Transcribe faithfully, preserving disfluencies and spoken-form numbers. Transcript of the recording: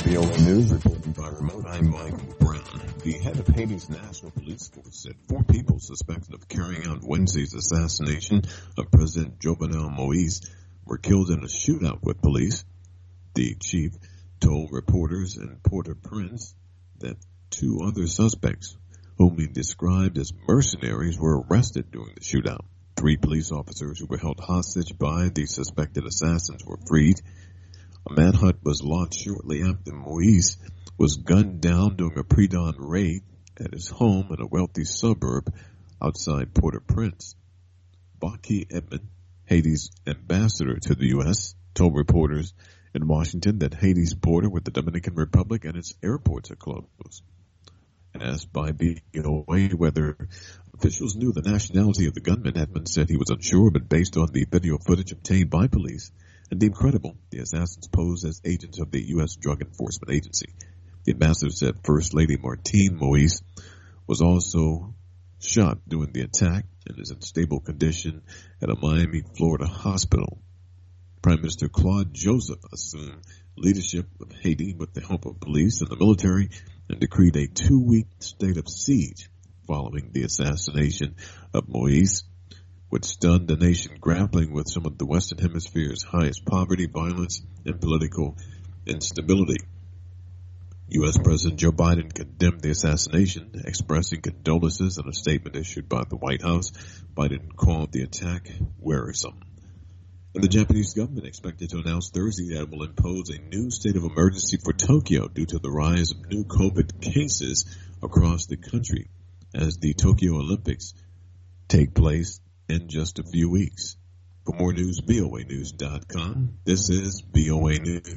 V O A News, reporting by remote, I'm Michael Brown. The head of Haiti's National Police Force said four people suspected of carrying out Wednesday's assassination of President Jovenel Moise were killed in a shootout with police. The chief told reporters in Port-au-Prince that two other suspects, whom he described as mercenaries, were arrested during the shootout. Three police officers who were held hostage by the suspected assassins were freed. A manhunt was launched shortly after Moise was gunned down during a pre-dawn raid at his home in a wealthy suburb outside Port-au-Prince. Baki Edmond, Haiti's ambassador to the U S, told reporters in Washington that Haiti's border with the Dominican Republic and its airports are closed. Asked by V O A whether officials knew the nationality of the gunman, Edmond said he was unsure, but based on the video footage obtained by police and deemed credible, the assassins posed as agents of the U S Drug Enforcement Agency. The ambassador said First Lady Martine Moise was also shot during the attack and is in stable condition at a Miami, Florida hospital. Prime Minister Claude Joseph assumed leadership of Haiti with the help of police and the military and decreed a two-week state of siege following the assassination of Moise, which stunned the nation grappling with some of the Western Hemisphere's highest poverty, violence, and political instability. U S President Joe Biden condemned the assassination, expressing condolences in a statement issued by the White House. Biden called the attack wearisome. And the Japanese government expected to announce Thursday that it will impose a new state of emergency for Tokyo due to the rise of new COVID cases across the country as the Tokyo Olympics take place in just a few weeks. For more news, V O A news dot com. This is V O A News.